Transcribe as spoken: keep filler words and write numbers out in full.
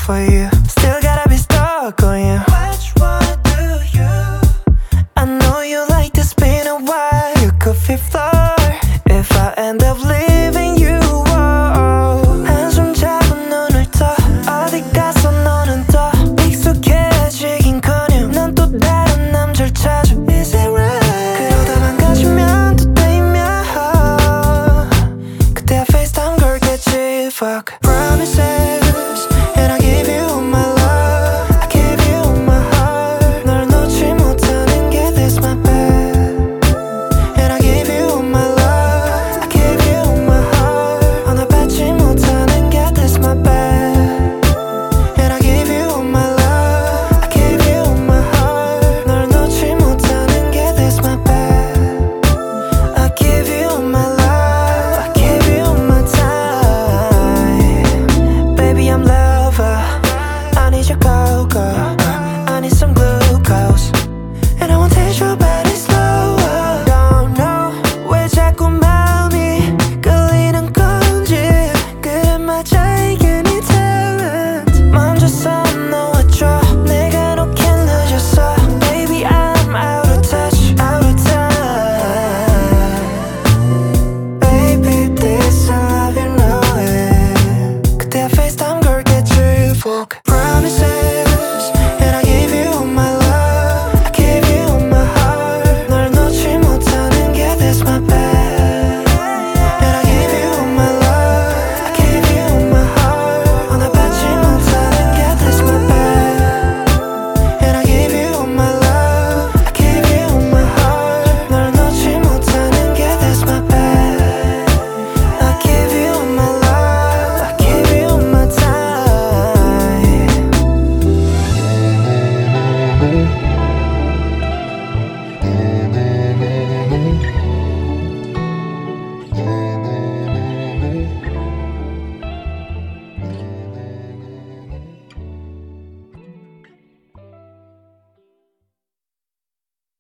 for you. Still gotta be stuck on you. Which one do you? I know you like to spin a while. You could feel floor if I end up leaving you. 한숨 자고 눈을 떠 어디 갔어 너는 더 익숙해지긴커녕 난 또 다른 남자를 찾아. Is it right? 그러다 망가지면 또 뜨이면 그때야 FaceTime 걸겠지. Fuck promises